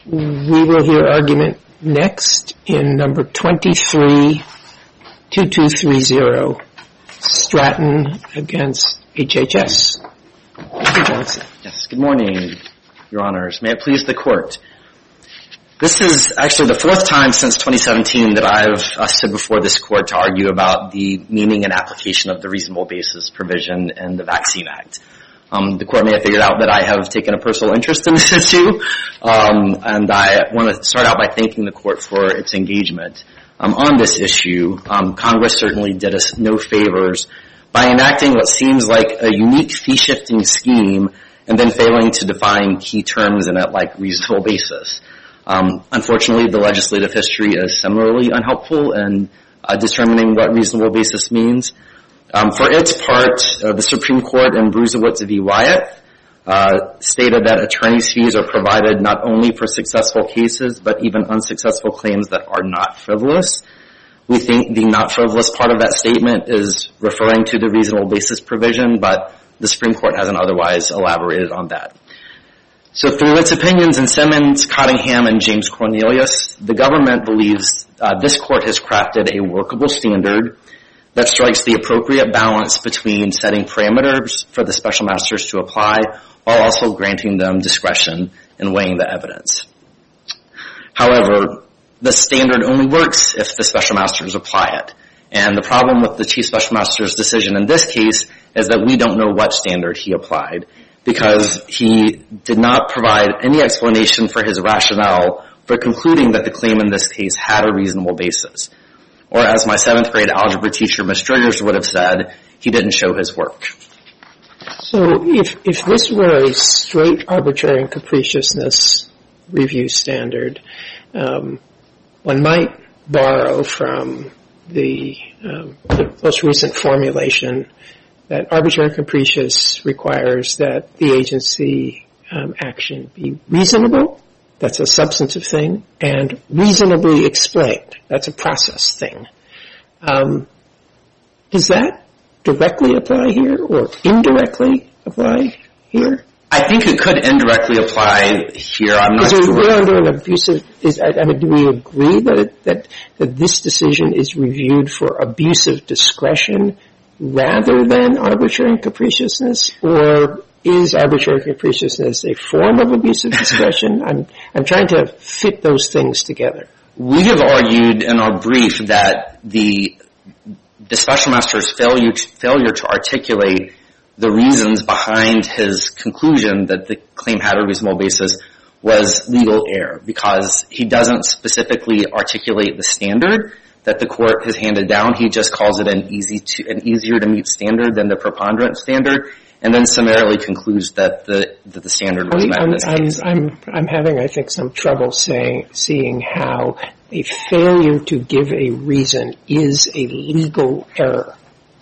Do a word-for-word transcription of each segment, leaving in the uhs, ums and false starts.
We will hear argument next in number twenty-three two two three zero, Stratton against H H S. Mister Johnson. Yes, good morning, Your Honors. May it please the Court. This is actually the fourth time since twenty seventeen that I've uh, stood before this Court to argue about the meaning and application of the reasonable basis provision in the Vaccine Act. Um, the Court may have figured out that I have taken a personal interest in this issue, um, and I want to start out by thanking the Court for its engagement um, on this issue. Um, Congress certainly did us no favors by enacting what seems like a unique fee-shifting scheme and then failing to define key terms in it like reasonable basis. Um, unfortunately, the legislative history is similarly unhelpful in uh, determining what reasonable basis means. Um, for its part, uh, the Supreme Court in Bruisewitz v. Wyatt uh, stated that attorney's fees are provided not only for successful cases, but even unsuccessful claims that are not frivolous. We think the not frivolous part of that statement is referring to the reasonable basis provision, but the Supreme Court hasn't otherwise elaborated on that. So through its opinions in Simmons, Cottingham, and James Cornelius, the government believes uh, this Court has crafted a workable standard that strikes the appropriate balance between setting parameters for the special masters to apply while also granting them discretion in weighing the evidence. However, the standard only works if the special masters apply it. And the problem with the Chief Special Master's decision in this case is that we don't know what standard he applied because he did not provide any explanation for his rationale for concluding that the claim in this case had a reasonable basis. Or as my seventh grade algebra teacher, Miz Triggers, would have said, he didn't show his work. So if, if this were a straight arbitrary and capriciousness review standard, um, one might borrow from the, um, the most recent formulation that arbitrary and capricious requires that the agency um, action be reasonable. That's a substantive thing, and reasonably explained. That's a process thing. Um, does that directly apply here or indirectly apply here? I think it could indirectly apply here. I'm not is sure. We're under an abusive. Is, I mean, do we agree that, it, that that this decision is reviewed for abusive discretion rather than arbitrary and capriciousness, or is arbitrary capriciousness a form of abusive discretion? I'm I'm trying to fit those things together. We have argued in our brief that the the special master's failure failure to articulate the reasons behind his conclusion that the claim had a reasonable basis was legal error because he doesn't specifically articulate the standard that the court has handed down. He just calls it an easy to an easier to meet standard than the preponderance standard, and then summarily concludes that the that the standard was met in this case. I'm, I'm, I'm having, I think, some trouble saying, seeing how a failure to give a reason is a legal error.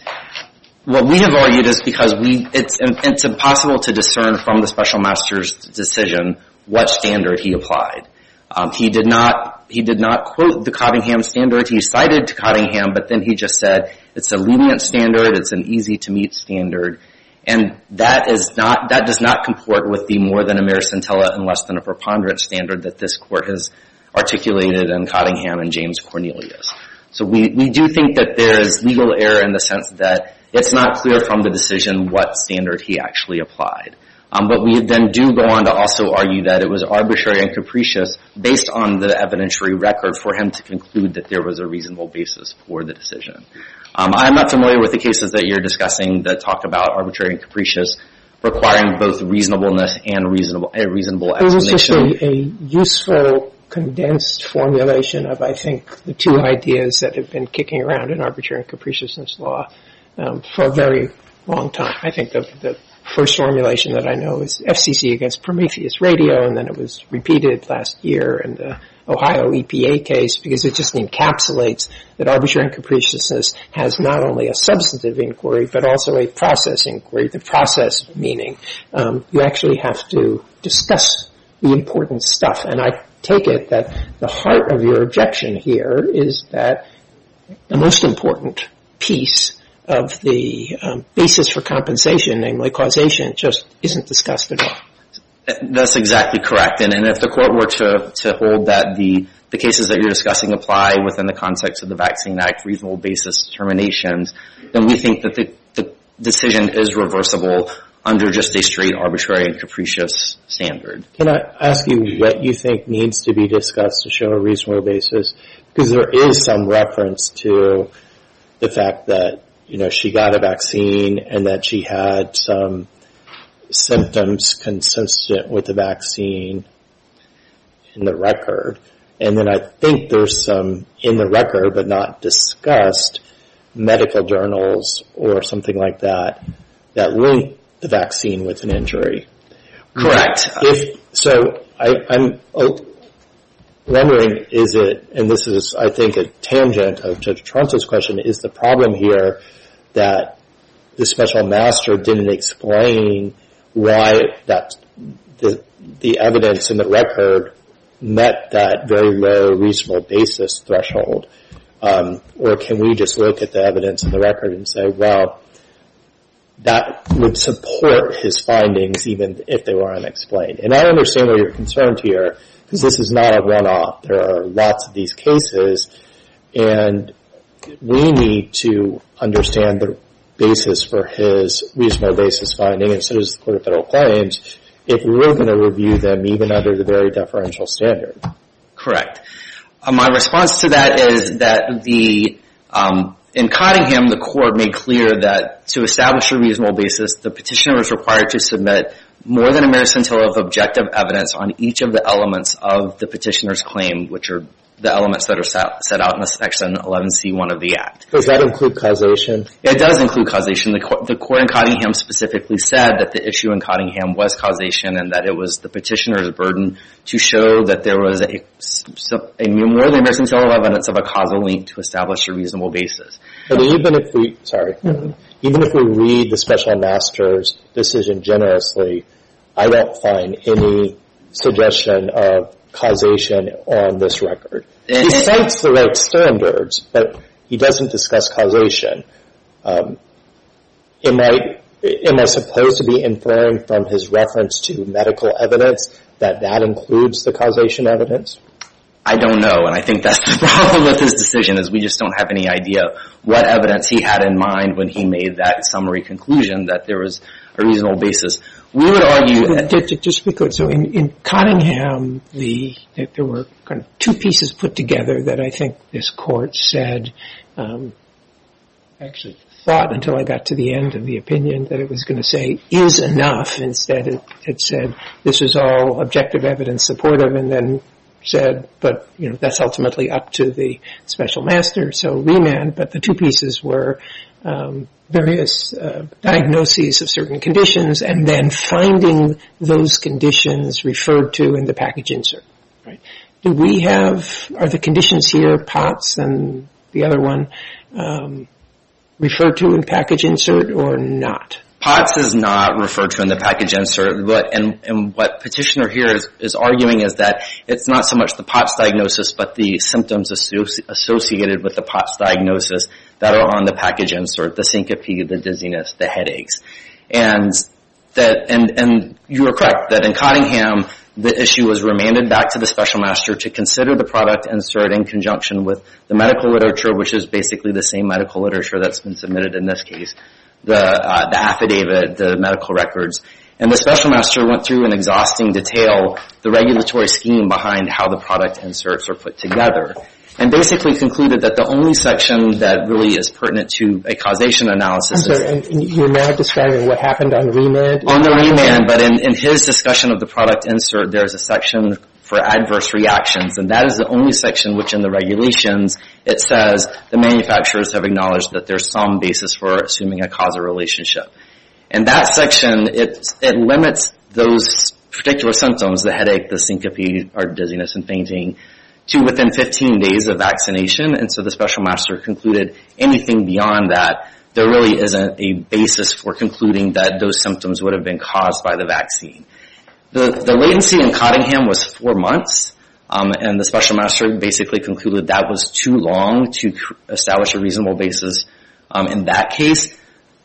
What we have argued is because we it's it's impossible to discern from the special master's decision what standard he applied. Um, he did not he did not quote the Cottingham standard. He cited to Cottingham, but then he just said it's a lenient standard, it's an easy to meet standard. And that is not, that does not comport with the more than a mere scintilla and less than a preponderance standard that this court has articulated in Cottingham and James Cornelius. So we, we do think that there is legal error in the sense that it's not clear from the decision what standard he actually applied. Um, but we then do go on to also argue that it was arbitrary and capricious based on the evidentiary record for him to conclude that there was a reasonable basis for the decision. Um, I'm not familiar with the cases that you're discussing that talk about arbitrary and capricious requiring both reasonableness and reasonable a reasonable explanation. It was just a, a useful, condensed formulation of, I think, the two ideas that have been kicking around in arbitrary and capriciousness law um, for a very long time. I think the, the first formulation that I know is F C C against Prometheus Radio, and then it was repeated last year in the Ohio E P A case because it just encapsulates that arbitrary and capriciousness has not only a substantive inquiry but also a process inquiry. The process meaning um, you actually have to discuss the important stuff. And I take it that the heart of your objection here is that the most important piece of the um, basis for compensation, namely causation, just isn't discussed at all. That's exactly correct. And, and if the court were to, to hold that the, the cases that you're discussing apply within the context of the Vaccine Act reasonable basis determinations, then we think that the, the decision is reversible under just a straight arbitrary and capricious standard. Can I ask you what you think needs to be discussed to show a reasonable basis? Because there is some reference to the fact that, you know, she got a vaccine and that she had some symptoms consistent with the vaccine in the record. And then I think there's some in the record but not discussed medical journals or something like that that link the vaccine with an injury. Correct. If so, I, I'm wondering, is it, and this is, I think, a tangent of Judge Tronto's question, is the problem here that the special master didn't explain why that the the evidence in the record met that very low reasonable basis threshold? Um, or can we just look at the evidence in the record and say, well, that would support his findings even if they were unexplained? And I understand where you're concerned here, because this is not a one-off. There are lots of these cases, and we need to understand the basis for his reasonable basis finding, and so does the Court of Federal Claims, if we're going to review them even under the very deferential standard. Correct. Uh, my response to that is that the um, in Cottingham, the court made clear that to establish a reasonable basis, the petitioner was required to submit more than a mere scintilla of objective evidence on each of the elements of the petitioner's claim, which are the elements that are set, set out in Section eleven C one of the Act. Does that include causation? It does include causation. The court, the court in Cottingham specifically said that the issue in Cottingham was causation and that it was the petitioner's burden to show that there was a, a more than a mere scintilla of evidence of a causal link to establish a reasonable basis. But even if we, sorry, mm-hmm. even if we read the special master's decision generously, I don't find any suggestion of causation on this record. He cites the right standards, but he doesn't discuss causation. Um, am I am I supposed to be inferring from his reference to medical evidence that that includes the causation evidence? I don't know, and I think that's the problem with his decision, is we just don't have any idea what evidence he had in mind when he made that summary conclusion that there was a reasonable basis. We would argue that... Just because, so in, in Cottingham, the, that there were kind of two pieces put together that I think this court said, um, actually thought until I got to the end of the opinion that it was going to say is enough. Instead, it, it said this is all objective evidence supportive, and then said, but, you know, that's ultimately up to the special master, so remand. But the two pieces were um, various uh, diagnoses of certain conditions and then finding those conditions referred to in the package insert. Right? Do we have, are the conditions here, POTS and the other one, um, referred to in package insert or not? POTS is not referred to in the package insert, but and, and what petitioner here is, is arguing is that it's not so much the POTS diagnosis, but the symptoms associ- associated with the POTS diagnosis that are on the package insert, the syncope, the dizziness, the headaches. And that, and, and you are correct, that in Cottingham, the issue was remanded back to the special master to consider the product insert in conjunction with the medical literature, which is basically the same medical literature that's been submitted in this case. The, uh, the affidavit, the medical records. And the special master went through in exhausting detail the regulatory scheme behind how the product inserts are put together. And basically concluded that the only section that really is pertinent to a causation analysis I'm sorry, is... And you're now describing what happened on remand? On the remand, but in, in his discussion of the product insert, there's a section for adverse reactions, and that is the only section which in the regulations it says the manufacturers have acknowledged that there's some basis for assuming a causal relationship. And that section, it, it limits those particular symptoms, the headache, the syncope, or dizziness and fainting, to within fifteen days of vaccination. And so the special master concluded anything beyond that, there really isn't a basis for concluding that those symptoms would have been caused by the vaccine. The, the latency in Cottingham was four months, um, and the special master basically concluded that was too long to establish a reasonable basis um, in that case.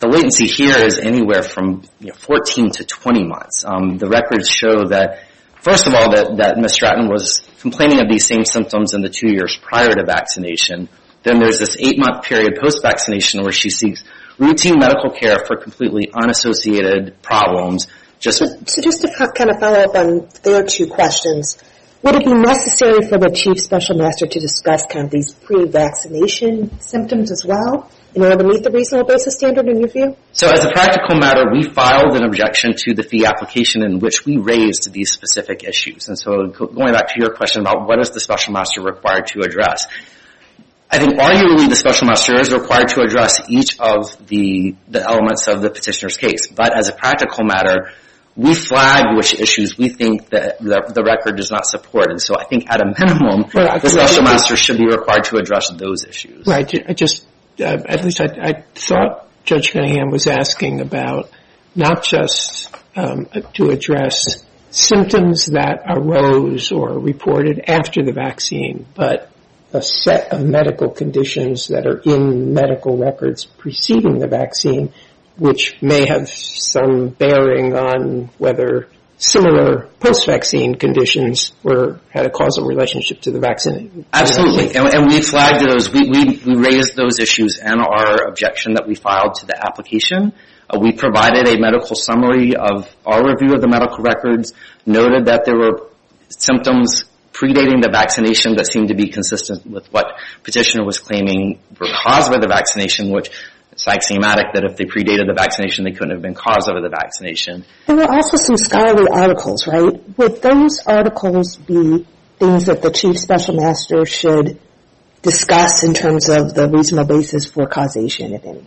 the latency here is anywhere from you know, fourteen to twenty months. Um, the records show that, first of all, that, that Miz Stratton was complaining of these same symptoms in the two years prior to vaccination. Then there's this eight-month period post-vaccination where she seeks routine medical care for completely unassociated problems. Just so, so just to kind of follow up on their two questions, would it be necessary for the Chief Special Master to discuss kind of these pre-vaccination symptoms as well in order to meet the reasonable basis standard in your view? So as a practical matter, we filed an objection to the fee application in which we raised these specific issues. And so going back to your question about what is the Special Master required to address, I think arguably the Special Master is required to address each of the, the elements of the petitioner's case. But as a practical matter, we flagged which issues we think that the, the record does not support. And so I think at a minimum, right, the Special Master should be required to address those issues. Right. I just, uh, at least I, I thought Judge Cunningham was asking about not just um, to address symptoms that arose or reported after the vaccine, but a set of medical conditions that are in medical records preceding the vaccine, which may have some bearing on whether similar post-vaccine conditions were had a causal relationship to the vaccine. Absolutely, and, and we flagged those. We, we we raised those issues in our objection that we filed to the application. Uh, we provided a medical summary of our review of the medical records, noted that there were symptoms predating the vaccination that seemed to be consistent with what petitioner was claiming were caused by the vaccination, which it's axiomatic that if they predated the vaccination, they couldn't have been caused of the vaccination. There were also some scholarly articles, right? Would those articles be things that the Chief Special Master should discuss in terms of the reasonable basis for causation, if any?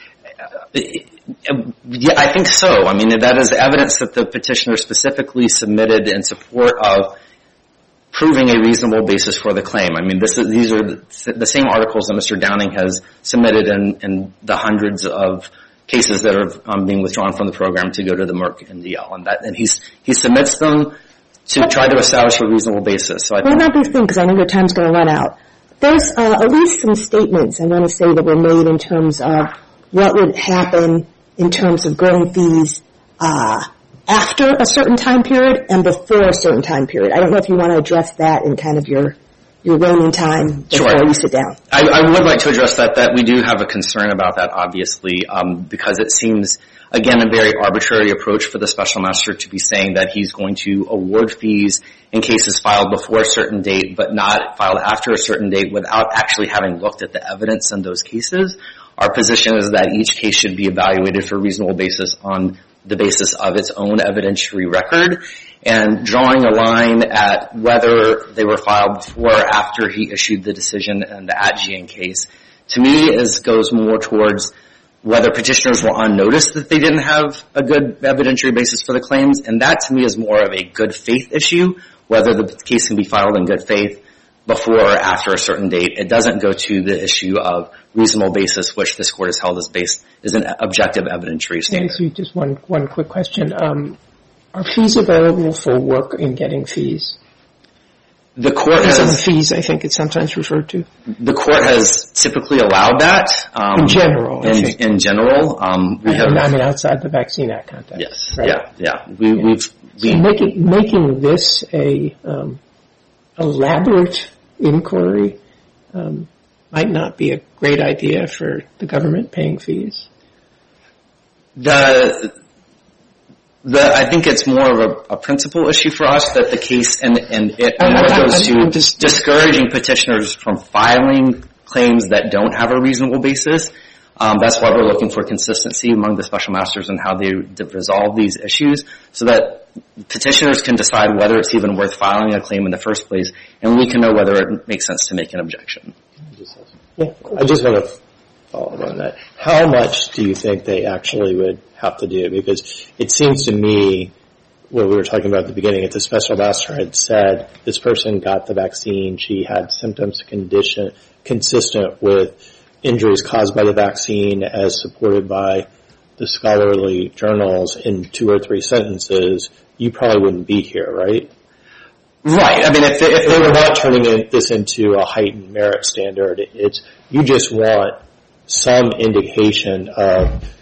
Uh, yeah, I think so. I mean, that is evidence that the petitioner specifically submitted in support of proving a reasonable basis for the claim. I mean, this is, these are the, the same articles that Mister Downing has submitted in, in the hundreds of cases that are um, being withdrawn from the program to go to the Merck and D L, and that, and he's he submits them to try to establish a reasonable basis. So I what about these things? Because I know your time's going to run out. There's uh, at least some statements I want to say that were made in terms of what would happen in terms of growing fees uh, after a certain time period and before a certain time period. I don't know if you want to address that in kind of your your waning time before sure. you sit down. I, I would like to address that, that we do have a concern about that, obviously, um, because it seems, again, a very arbitrary approach for the Special Master to be saying that he's going to award fees in cases filed before a certain date but not filed after a certain date without actually having looked at the evidence in those cases. Our position is that each case should be evaluated for a reasonable basis on the basis of its own evidentiary record, and drawing a line at whether they were filed before or after he issued the decision in the Adjian case, to me is goes more towards whether petitioners were on notice that they didn't have a good evidentiary basis for the claims, and that to me is more of a good faith issue, whether the case can be filed in good faith before or after a certain date. It doesn't go to the issue of reasonable basis, which this court has held as based is an objective evidentiary standard. So just one one quick question: um, are fees available for work in getting fees? The court has fees. I think it's sometimes referred to. The court has typically allowed that um, in general. I in, think. in general, um, we have. I mean, outside the Vaccine Act context. Yes. Right? Yeah. Yeah. We, yeah. We've. We, so making making this a um, elaborate inquiry um, might not be a great idea for the government paying fees. The, the, I think it's more of a, a principal issue for us that the case, and, and it more goes to just discouraging petitioners from filing claims that don't have a reasonable basis. Um, that's why we're looking for consistency among the special masters and how they resolve these issues, so that petitioners can decide whether it's even worth filing a claim in the first place, and we can know whether it makes sense to make an objection. Yeah, I just want to follow up on that. How much do you think they actually would have to do? Because it seems to me, what we were talking about at the beginning, if the special master had said this person got the vaccine, she had symptoms condition consistent with injuries caused by the vaccine as supported by the scholarly journals in two or three sentences, you probably wouldn't be here, right? Right. I mean, if they, if they were not turning it, this into a heightened merit standard, it's you just want some indication of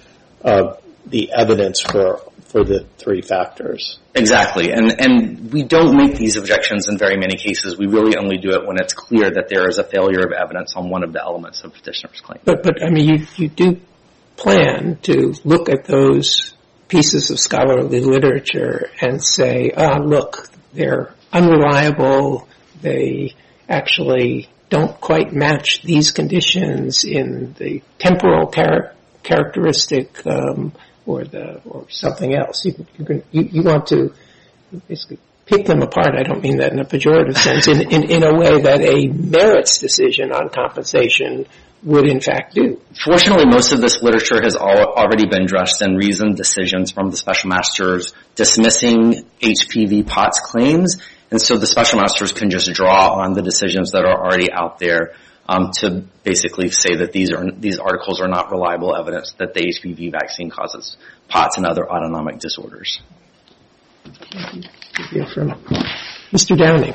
uh, the evidence for for the three factors. Exactly. And and we don't make these objections in very many cases. We really only do it when it's clear that there is a failure of evidence on one of the elements of petitioner's claim. But, but I mean, you, you do plan to look at those pieces of scholarly literature and say, ah, look, they're unreliable, they actually don't quite match these conditions in the temporal char- characteristic um, or the or something else. You, you, can, you, you want to basically pick them apart. I don't mean that in a pejorative sense, in, in, in a way that a merits decision on compensation would in fact do. Fortunately, most of this literature has al- already been addressed in reasoned decisions from the special masters dismissing H P V POTS claims, and so the special masters can just draw on the decisions that are already out there um, to basically say that these are these articles are not reliable evidence that the H P V vaccine causes POTS and other autonomic disorders. We'll hear from Mister Downing.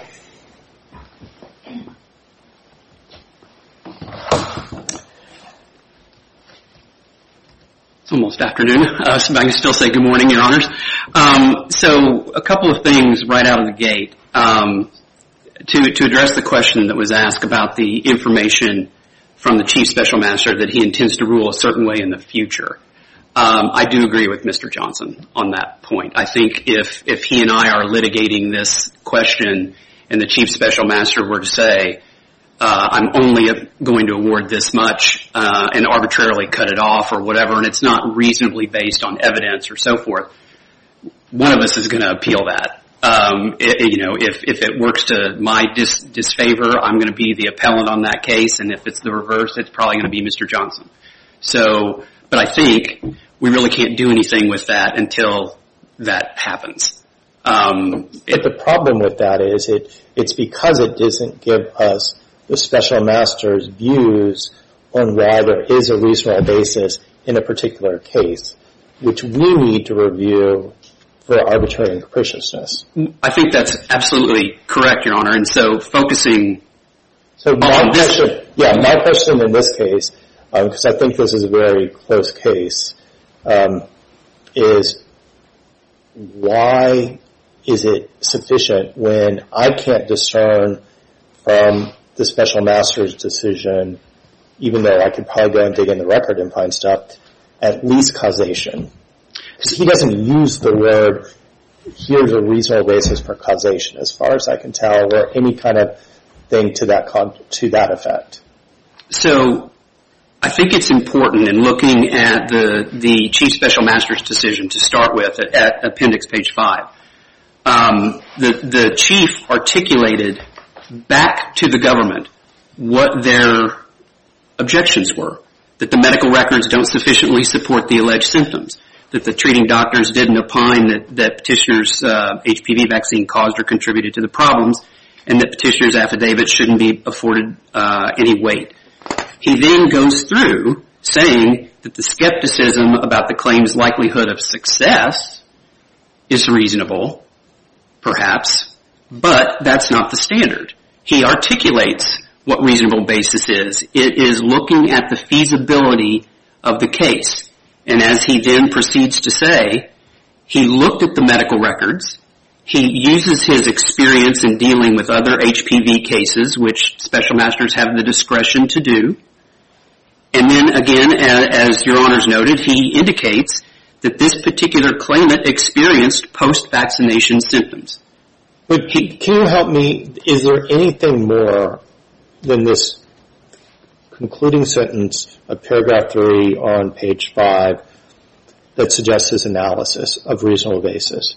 It's almost afternoon, uh, so I can still say good morning, Your Honors. Um, so a couple of things right out of the gate. Um, to, to address the question that was asked about the information from the Chief Special Master that he intends to rule a certain way in the future. Um, I do agree with Mister Johnson on that point. I think if, if he and I are litigating this question and the Chief Special Master were to say, Uh, I'm only going to award this much uh, and arbitrarily cut it off or whatever, and it's not reasonably based on evidence or so forth, one of us is going to appeal that. Um, it, you know, if, if it works to my dis- disfavor, I'm going to be the appellant on that case, and if it's the reverse, it's probably going to be Mister Johnson. So, but I think we really can't do anything with that until that happens. Um, but it, the problem with that is it it's because it doesn't give us the special master's views on why there is a reasonable basis in a particular case, which we need to review for arbitrary and capriciousness. I think that's absolutely correct, Your Honor. And so focusing so my on this, question, yeah, my question in this case, because um, I think this is a very close case, um, is why is it sufficient when I can't discern from the special master's decision, even though I could probably go and dig in the record and find stuff, at least causation? Because he doesn't use the word, here's a reasonable basis for causation, as far as I can tell, or any kind of thing to that con- to that effect. So I think it's important in looking at the, the Chief Special Master's decision to start with at, at appendix page five. Um, the, the chief articulated back to the government what their objections were, that the medical records don't sufficiently support the alleged symptoms, that the treating doctors didn't opine that, that petitioner's uh, H P V vaccine caused or contributed to the problems, and that petitioner's affidavit shouldn't be afforded uh, any weight. He then goes through saying that the skepticism about the claim's likelihood of success is reasonable, perhaps, but that's not the standard. He articulates what reasonable basis is. It is looking at the feasibility of the case. And as he then proceeds to say, he looked at the medical records. He uses his experience in dealing with other H P V cases, which special masters have the discretion to do. And then again, as Your Honors noted, he indicates that this particular claimant experienced post-vaccination symptoms. But can you help me, is there anything more than this concluding sentence of paragraph three on page five that suggests his analysis of reasonable basis?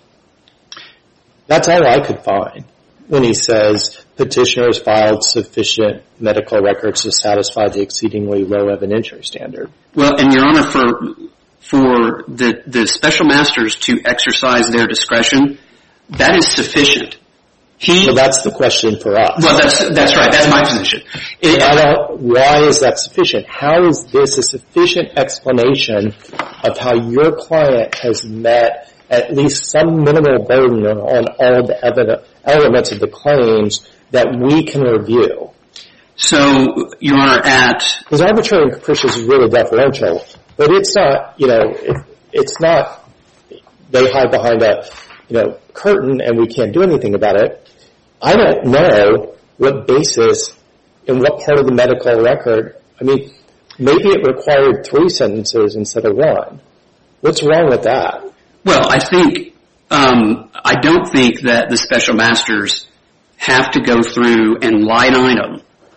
That's all I could find when he says petitioners filed sufficient medical records to satisfy the exceedingly low evidentiary standard. Well, and Your Honor, for for the, the special masters to exercise their discretion, that is sufficient. He, well, that's the question for us. Well, that's that's right. That's my position. It, I don't, why is that sufficient? How is this a sufficient explanation of how your client has met at least some minimal burden on all the evidence, elements of the claims that we can review? So, Your Honor, at... Because arbitrary and capricious is really deferential. But it's not, you know, it, it's not they hide behind a, you know, curtain and we can't do anything about it. I don't know what basis and what part of the medical record. I mean, maybe it required three sentences instead of one. What's wrong with that? Well, I think, um, I don't think that the special masters have to go through and line item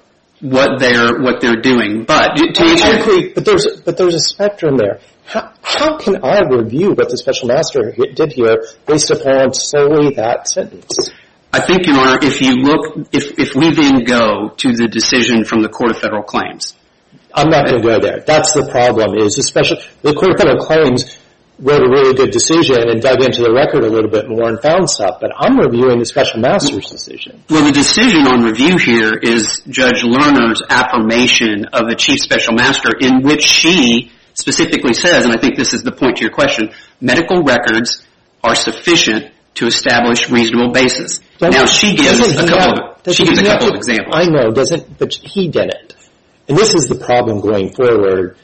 what they're, what they're doing. But to I agree, but there's, but there's a spectrum there. How, how can I review what the special master did here based upon solely that sentence? I think, Your Honor, if you look, if, if we then go to the decision from the Court of Federal Claims. I'm not going to go there. That's the problem is, especially, the Court of Federal Claims wrote a really good decision and dug into the record a little bit more and found stuff, but I'm reviewing the special master's decision. Well, the decision on review here is Judge Lerner's affirmation of the chief special master, in which she specifically says, and I think this is the point to your question, medical records are sufficient to establish reasonable basis. Doesn't, now, she gives a couple have, of, she gives a couple to, of examples. I know, doesn't, but he didn't. And this is the problem going forward,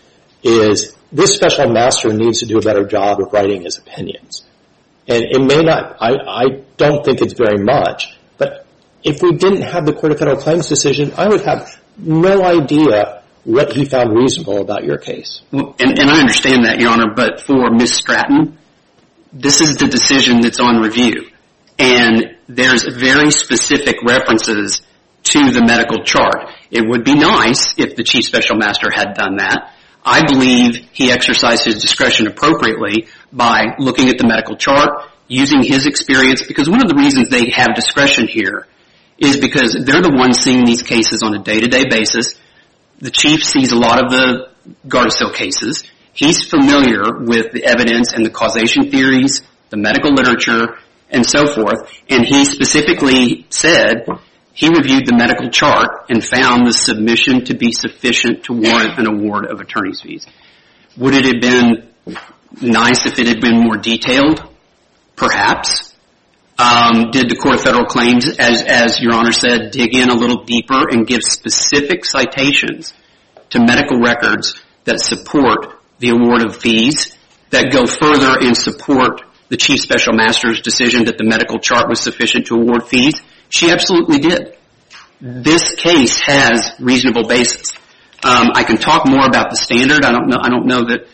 is this special master needs to do a better job of writing his opinions. And it may not, I, I don't think it's very much, but if we didn't have the Court of Federal Claims decision, I would have no idea what he found reasonable about your case. Well, and, and I understand that, Your Honor, but for Miz Stratton, this is the decision that's on review. And there's very specific references to the medical chart. It would be nice if the chief special master had done that. I believe he exercised his discretion appropriately by looking at the medical chart, using his experience, because one of the reasons they have discretion here is because they're the ones seeing these cases on a day-to-day basis. The chief sees a lot of the Gardasil cases. He's familiar with the evidence and the causation theories, the medical literature, and so forth. And he specifically said he reviewed the medical chart and found the submission to be sufficient to warrant an award of attorney's fees. Would it have been nice if it had been more detailed? Perhaps. Um, did the Court of Federal Claims, as, as Your Honor said, dig in a little deeper and give specific citations to medical records that support the award of fees, that go further and support the chief special master's decision that the medical chart was sufficient to award fees? She absolutely did. This case has reasonable basis. Um, I can talk more about the standard. I don't know. I don't know that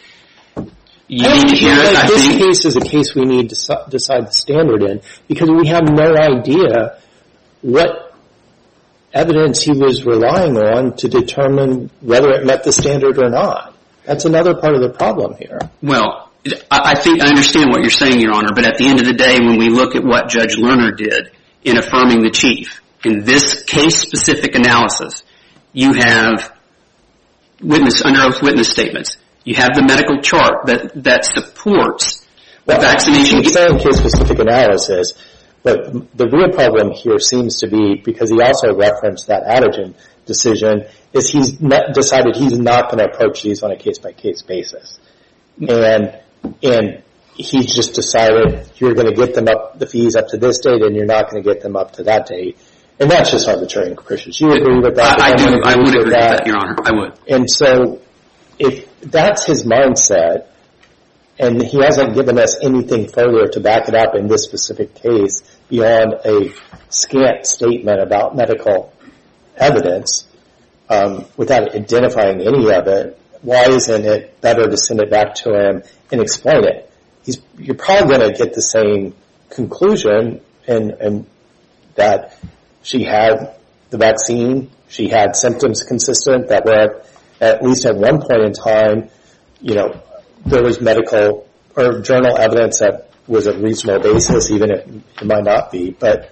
you I need to hear it. Like I this think case is a case we need to decide the standard in because we have no idea what evidence he was relying on to determine whether it met the standard or not. That's another part of the problem here. Well, I think I understand what you're saying, Your Honor, but at the end of the day, when we look at what Judge Lerner did in affirming the chief, in this case-specific analysis, you have witness, under oath witness statements. You have the medical chart that, that supports the well, vaccination. You're saying case-specific analysis, but the real problem here seems to be, because he also referenced that Atigen decision, is he's not decided he's not going to approach these on a case-by-case basis. And, and he's just decided you're going to get them up, the fees up to this date, and you're not going to get them up to that date. And that's just arbitrary and capricious. You agree with that? I, I do. I would agree with that, Your Honor. I would. And so if that's his mindset, and he hasn't given us anything further to back it up in this specific case beyond a scant statement about medical evidence, um, without identifying any of it, why isn't it better to send it back to him and explain it? He's, you're probably going to get the same conclusion, and, and that she had the vaccine, she had symptoms consistent that were at, at least at one point in time, you know, there was medical or journal evidence that was a reasonable basis, even if it might not be. But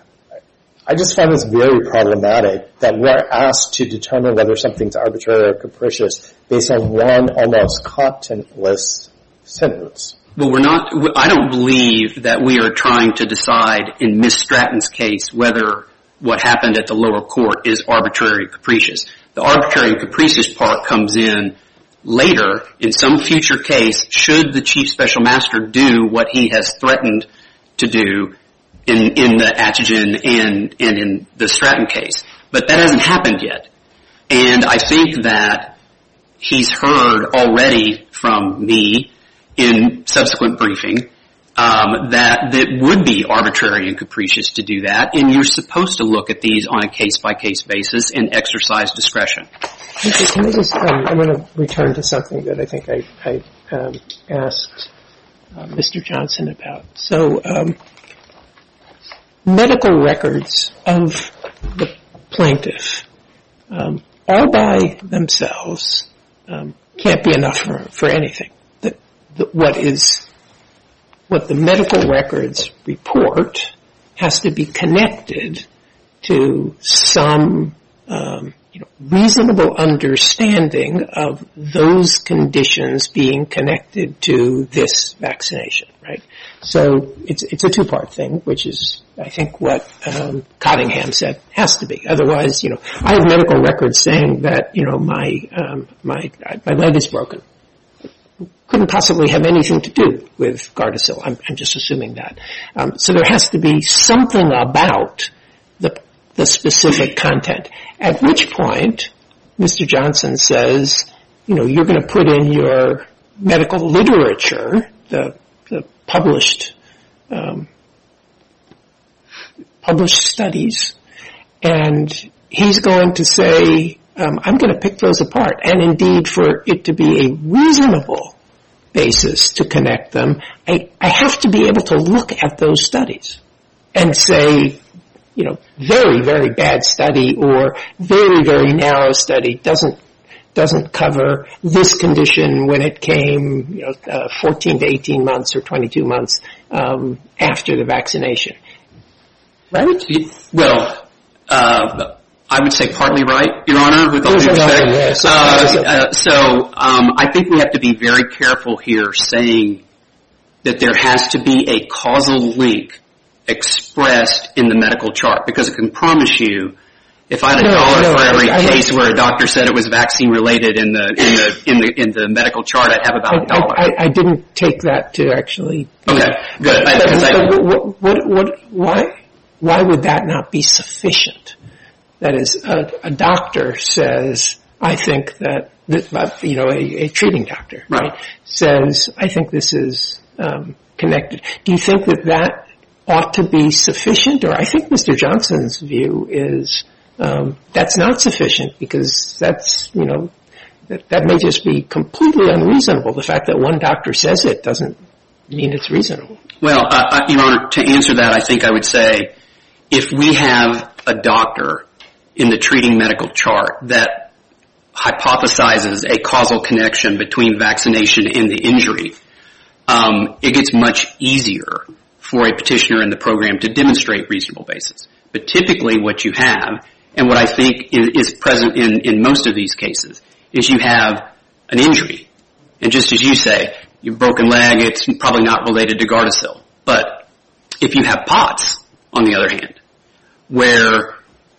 I just find this very problematic that we're asked to determine whether something's arbitrary or capricious based on one almost contentless sentence. Well, we're not, I don't believe that we are trying to decide in Miz Stratton's case whether what happened at the lower court is arbitrary and capricious. The arbitrary and capricious part comes in later in some future case should the chief special master do what he has threatened to do in, in the Atigen and, and in the Stratton case. But that hasn't happened yet. And I think that he's heard already from me in subsequent briefing um, that that would be arbitrary and capricious to do that, and you're supposed to look at these on a case-by-case basis and exercise discretion. Okay, can I just, um, I'm going to return to something that I think I, I um, asked uh, Mister Johnson about. So um, medical records of the plaintiff um, all by themselves um, can't be enough for, for anything. The, the, what is what the medical records report has to be connected to some um, you know, reasonable understanding of those conditions being connected to this vaccination, right? So it's it's a two-part thing, which is, I think, what um, Cottingham said has to be. Otherwise, you know, I have medical records saying that, you know, my um, my my leg is broken. Couldn't possibly have anything to do with Gardasil. I'm, I'm just assuming that. Um, so there has to be something about the the specific content. At which point, Mister Johnson says, you know, you're going to put in your medical literature, the, the published, um, published studies, and he's going to say, um, I'm going to pick those apart. And indeed, for it to be a reasonable basis to connect them, I, I have to be able to look at those studies and say, you know, very, very bad study or very, very narrow study doesn't doesn't cover this condition when it came, you know, uh, fourteen to eighteen months or twenty-two months um, after the vaccination. Right? Well, uh, I would say partly right, Your Honor, with all due respect. Uh, uh, so um, I think we have to be very careful here saying that there has to be a causal link expressed in the medical chart, because I can promise you, if I had a no, dollar no, for every I, I case where a doctor said it was vaccine related in the in the in the in the medical chart, I'd have about I, a dollar. I, I didn't take that to actually. Okay, good. I, but, I, but what, what, what, why, why would that not be sufficient? That is, a, a doctor says, I think that, that you know, a, a treating doctor, right, says, I think this is um, connected. Do you think that that ought to be sufficient? Or I think Mister Johnson's view is um, that's not sufficient, because that's, you know, that, that may just be completely unreasonable. The fact that one doctor says it doesn't mean it's reasonable. Well, uh, Your Honor, to answer that, I think I would say if we have a doctor in the treating medical chart that hypothesizes a causal connection between vaccination and the injury, um, it gets much easier for a petitioner in the program to demonstrate reasonable basis. But typically what you have, and what I think is, is present in, in most of these cases, is you have an injury. And just as you say, your broken leg, it's probably not related to Gardasil. But if you have POTS, on the other hand, where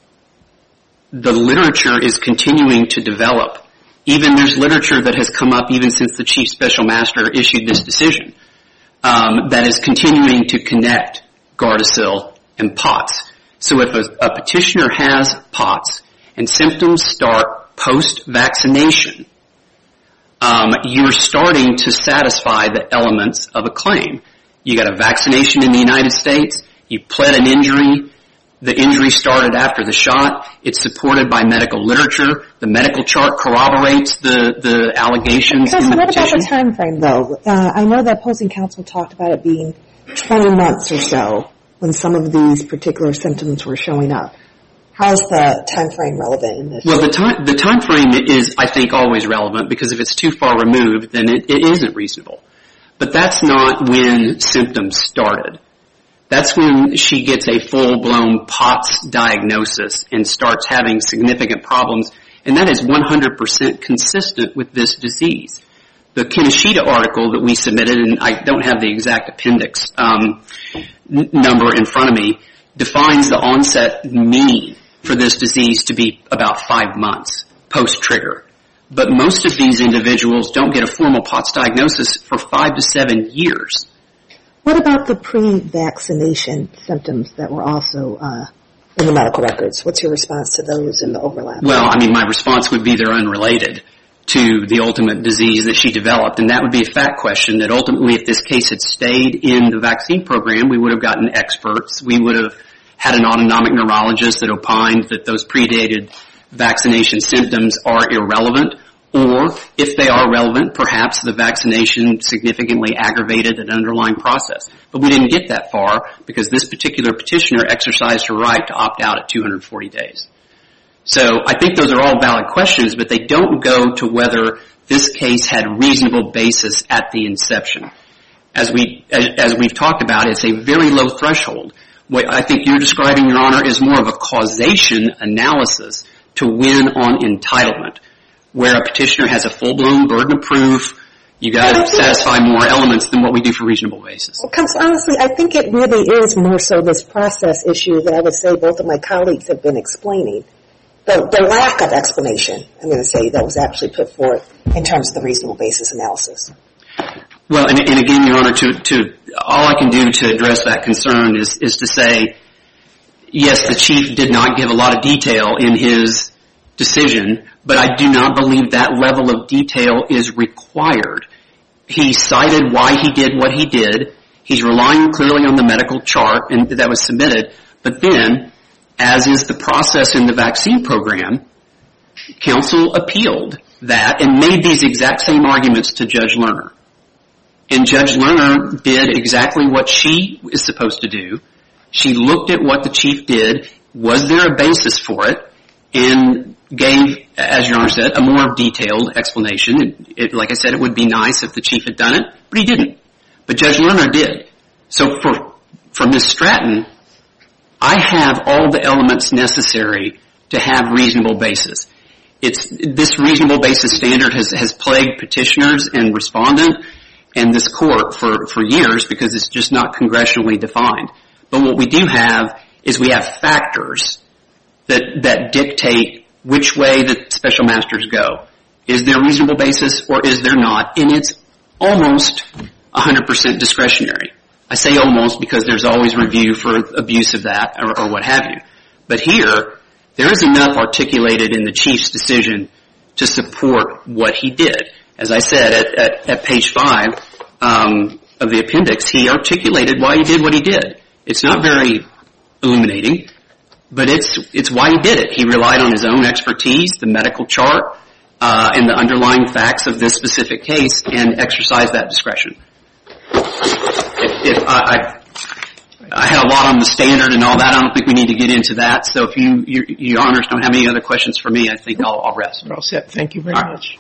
the literature is continuing to develop, even there's literature that has come up even since the Chief Special Master issued this decision, Um, that is continuing to connect Gardasil and POTS. So if a, a petitioner has POTS and symptoms start post-vaccination, um, you're starting to satisfy the elements of a claim. You got a vaccination in the United States, you pled an injury, the injury started after the shot, it's supported by medical literature, the medical chart corroborates the, the allegations Professor, in the what petition. about the time frame, though? Uh, I know that opposing counsel talked about it being twenty months or so when some of these particular symptoms were showing up. How is the time frame relevant in this? Well, the time the time frame is, I think, always relevant, because if it's too far removed, then it, it isn't reasonable. But that's not when symptoms started. That's when she gets a full-blown POTS diagnosis and starts having significant problems, and that is one hundred percent consistent with this disease. The Kinoshita article that we submitted, and I don't have the exact appendix um, n- number in front of me, defines the onset mean for this disease to be about five months post-trigger. But most of these individuals don't get a formal POTS diagnosis for five to seven years. What about the pre-vaccination symptoms that were also uh, in the medical records? What's your response to those and the overlap? Well, I mean, my response would be they're unrelated. to the ultimate disease that she developed, and that would be a fact question that ultimately if this case had stayed in the vaccine program, we would have gotten experts. We would have had an autonomic neurologist that opined that those predated vaccination symptoms are irrelevant, or if they are relevant, perhaps the vaccination significantly aggravated an underlying process. But we didn't get that far because this particular petitioner exercised her right to opt out at two hundred forty days. So I think those are all valid questions, but they don't go to whether this case had reasonable basis at the inception. As we, as, as we've talked about, it's a very low threshold. What I think you're describing, Your Honor, is more of a causation analysis to win on entitlement, where a petitioner has a full-blown burden of proof. You got to satisfy more elements than what we do for reasonable basis. Well, Counsel, honestly, I think it really is more so this process issue that I would say both of my colleagues have been explaining. The, the lack of explanation, I'm going to say, that was actually put forth in terms of the reasonable basis analysis. Well, and, and again, Your Honor, to, to all I can do to address that concern is, is to say, yes, the Chief did not give a lot of detail in his decision, but I do not believe that level of detail is required. He cited why he did what he did. He's relying clearly on the medical chart and that was submitted, but then, as is the process in the vaccine program, counsel appealed that and made these exact same arguments to Judge Lerner. And Judge Lerner did exactly what she is supposed to do. She looked at what the Chief did, was there a basis for it, and gave, as Your Honor said, a more detailed explanation. It, it, like I said, it would be nice if the Chief had done it, but he didn't. But Judge Lerner did. So for, for Miz Stratton, I have all the elements necessary to have reasonable basis. It's, this reasonable basis standard has, has plagued petitioners and respondent and this court for, for years because it's just not congressionally defined. But what we do have is we have factors that, that dictate which way the special masters go. Is there reasonable basis or is there not? And it's almost one hundred percent discretionary. I say almost because there's always review for abuse of that or, or what have you. But here, there is enough articulated in the Chief's decision to support what he did. As I said, at, at, at page five um, of the appendix, he articulated why he did what he did. It's not very illuminating, but it's it's why he did it. He relied on his own expertise, the medical chart, uh, and the underlying facts of this specific case, and exercised that discretion. If, if I, I, I had a lot on the standard and all that, I don't think we need to get into that. So if you, you your honors don't have any other questions for me, I think I'll, I'll rest. We're all set. Thank you very all much.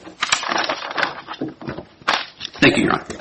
Right. Thank you, Your Honor.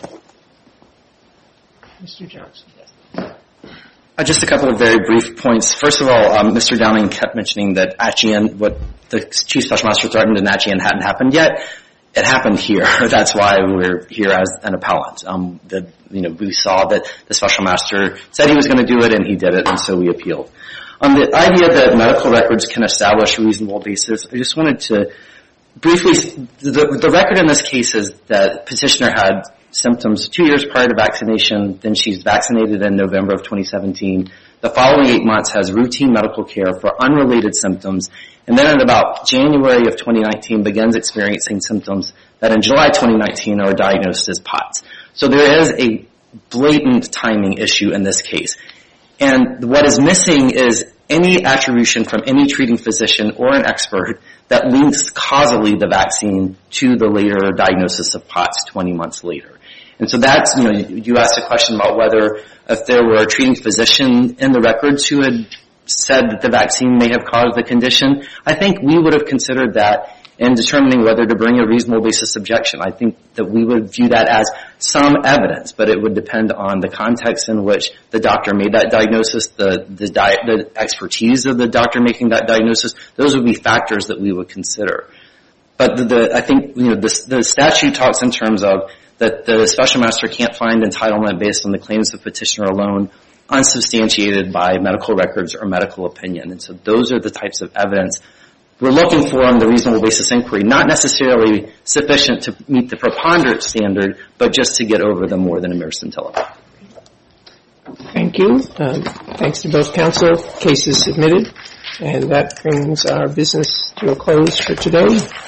Mister Johnson. Uh, just a couple of very brief points. First of all, um, Mister Downing kept mentioning that Atchian, what the Chief Special Master threatened in Atchian hadn't happened yet. It happened here. That's why we're here as an appellant. Um, the, you know, we saw that the Special Master said he was going to do it, and he did it, and so we appealed. On the idea that medical records can establish a reasonable basis, I just wanted to briefly, the, the record in this case is that petitioner had symptoms two years prior to vaccination, then she's vaccinated in November of twenty seventeen. The following eight months has routine medical care for unrelated symptoms, and then in about January of twenty nineteen begins experiencing symptoms that in July twenty nineteen are diagnosed as P O T S. So there is a blatant timing issue in this case. And what is missing is any attribution from any treating physician or an expert that links causally the vaccine to the later diagnosis of P O T S twenty months later. And so that's, you know, you asked a question about whether if there were a treating physician in the records who had said that the vaccine may have caused the condition. I think we would have considered that in determining whether to bring a reasonable basis objection. I think that we would view that as some evidence, but it would depend on the context in which the doctor made that diagnosis, the the, di- the expertise of the doctor making that diagnosis. Those would be factors that we would consider. But the, the I think, you know, the, the statute talks in terms of that the special master can't find entitlement based on the claims of petitioner alone, unsubstantiated by medical records or medical opinion. And so those are the types of evidence we're looking for in the reasonable basis inquiry, not necessarily sufficient to meet the preponderance standard, but just to get over the more than a mere scintilla. Thank you. Um, thanks to both counsel. Case is submitted. And that brings our business to a close for today.